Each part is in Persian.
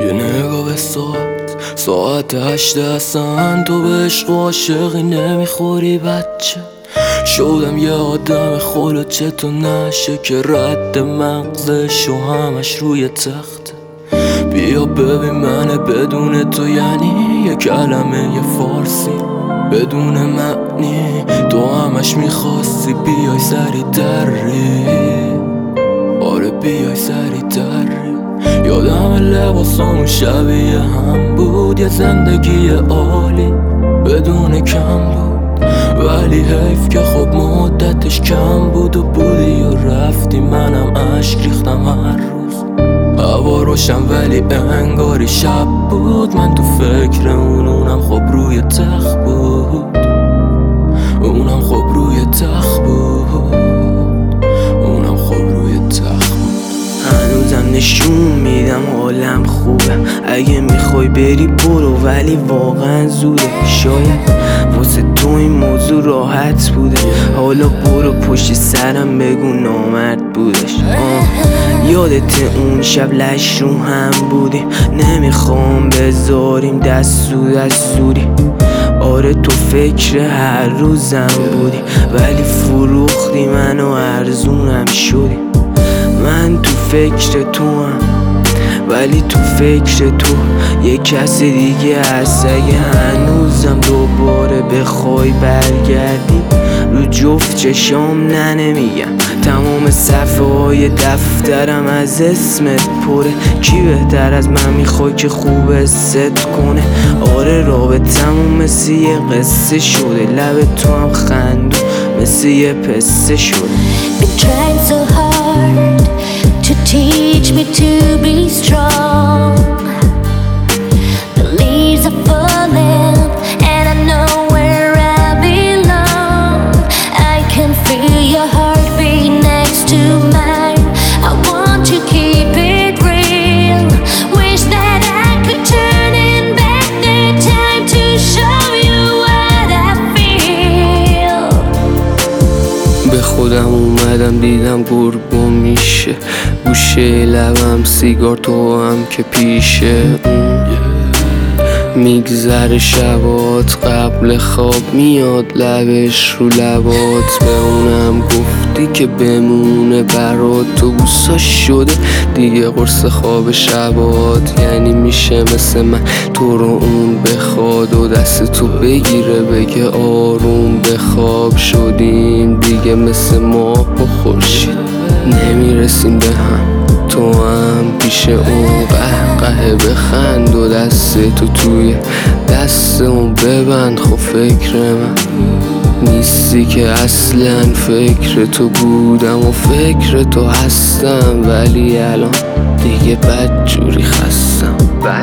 یه نگاه به ساعت 8 اصلا تو به عشق و عاشقی نمیخوری بچه. شدم یه آدم خلوچه تو نشه که رد مغزش و همش روی تخته. بیا ببین منه بدون تو یعنی یه کلمه یه فارسی بدون معنی. تو همش میخواستی بیای سری دری، آره بیای سری دری. یادم لباسامون شبیه هم بود، یه زندگی عالی بدون کم بود. ولی حیف که خب مدتش کم بود و بودی و رفتی. منم عشق ریختم هر روز، هوا روشن ولی انگاری شب بود. من تو فکر اونم خب روی تخت بود، اونم خب روی تخت بود، اونم خب روی تخت بود. هنوزم نشون میدم حالم خوبه، اگه میخوای بری برو ولی واقعا زوده. شاید واسه تو این موضوع راحت بوده، حالا برو پشت سرم بگو نامرد بودش. یادت اون شب لش رو هم بودی، نمیخوام بذاریم دستوری. آره تو فکر هر روزم بودی ولی فروختی منو ارزونم شدی. من تو فکر تو هم ولی تو فکر تو یه کس دیگه هست. اگه هنوزم دوباره بخوای برگردی رو جفت چشام نمیگم. تمام صفحه های دفترم از اسمت پره. کی بهتر از من میخوای که خوب ست کنه؟ آره رابطمون مثل یه قصه شده، لب تو هم خندون مثل یه پسته شده. Been trying so hard to teach me to be strong. The leaves are falling and I know where I belong. I can feel your heartbeat next to mine. I want to keep it real. Wish that I could turn in back the time to show you what I feel. به خودم اومدم دیدم گرگم میشه، گوشه لبم سیگار تو هم که پیشه. میگذره شبات قبل خواب میاد لبش رو لبات. به اونم گفتی که بمونه برات، تو بوساش شده دیگه قرص خواب شبات. یعنی میشه مثل من تو رو اون بخواد و دست تو بگیره بگه آروم بخواب. شدیم دیگه مثل ماه و خورشید نمیرسیم به هم. تو هم پیش اون قهقه بخند و دست تو توی دست اون ببند. خب فکر من نیستی که اصلا فکر تو بودم و فکر تو هستم، ولی الان دیگه بدجوری خستم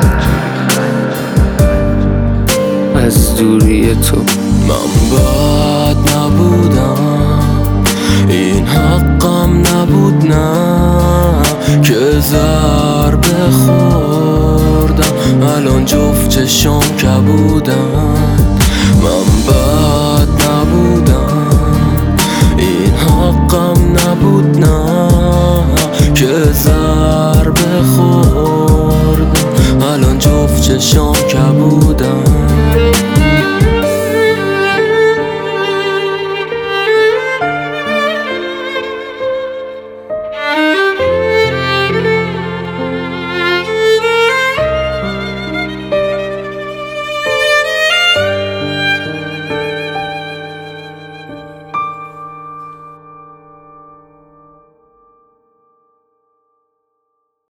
از دوری تو. من بد نبودم، این حقم نبود نه که ضربه خوردم الان جفت چشام کبودن. من بد نبودم، این حقم نبود نه که ضربه خوردم الان جفت چشام